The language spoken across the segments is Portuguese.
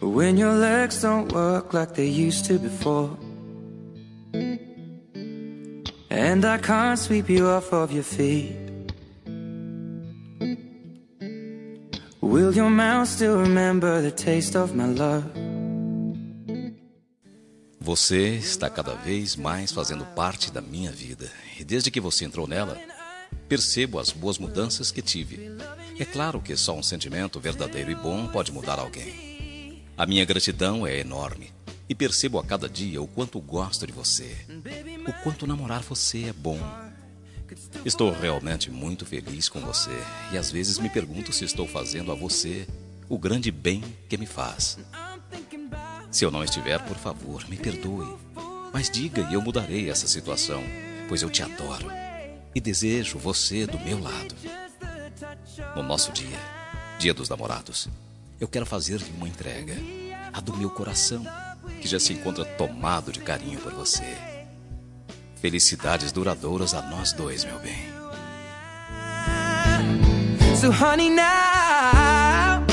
When your legs don't work like they used to before, and I can't sweep you off of your feet, will your mouth still remember the taste of my love? Você está cada vez mais fazendo parte da minha vida. E desde que você entrou nela, percebo as boas mudanças que tive. É claro que só um sentimento verdadeiro e bom pode mudar alguém. A minha gratidão é enorme. E percebo a cada dia o quanto gosto de você. O quanto namorar você é bom. Estou realmente muito feliz com você. E às vezes me pergunto se estou fazendo a você o grande bem que me faz. Se eu não estiver, por favor, me perdoe. Mas diga e eu mudarei essa situação, pois eu te adoro e desejo você do meu lado. No nosso dia, Dia dos Namorados, eu quero fazer-lhe uma entrega, a do meu coração, que já se encontra tomado de carinho por você. Felicidades duradouras a nós dois, meu bem. So honey, now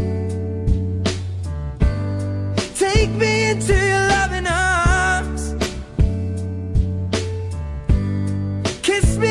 take me into your loving arms. Kiss me